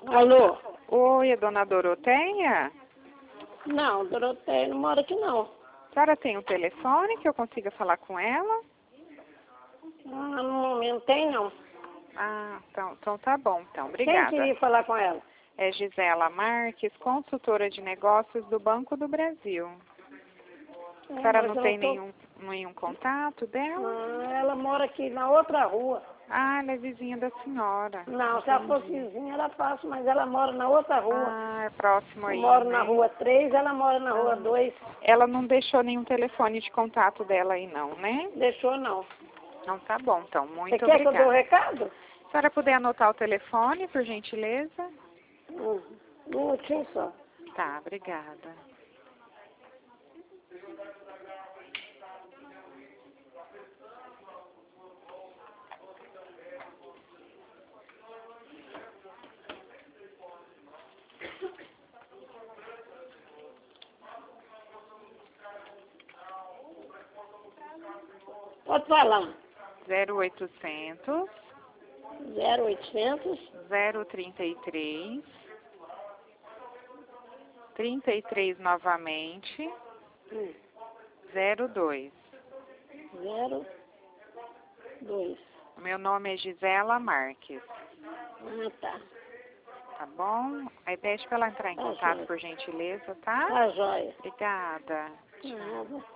Alô? Oi, a dona Doroteia? Não, Doroteia não mora aqui não. A senhora tem um telefone que eu consiga falar com ela? No momento tem não. Ah, então tá bom, então. Quem Obrigada. queria falar com ela? É Gisela Marques, consultora de negócios do Banco do Brasil. A senhora mas não eu tem tô- nenhum contato dela? Ela mora aqui na outra rua. Ah, ela é vizinha da senhora. Não, se ela fosse Entendi. vizinha era fácil, mas ela mora na outra rua. Ah, é próximo Eu aí, moro né? na rua 3, ela mora na rua 2. Ela não deixou nenhum telefone de contato dela aí não, né? Deixou não. Não, tá bom, então. Você Muito quer que eu dou o obrigada. recado? Se a senhora puder anotar o telefone, por gentileza? Um minutinho só. Tá, obrigada. Pode falar. 0800 0800 033 33 novamente 02. 02. O meu nome é Gisela Marques. Ah, tá. Tá bom? Aí pede para ela entrar em Tá contato, joia. por gentileza, tá? Tá joia. Obrigada. Nada.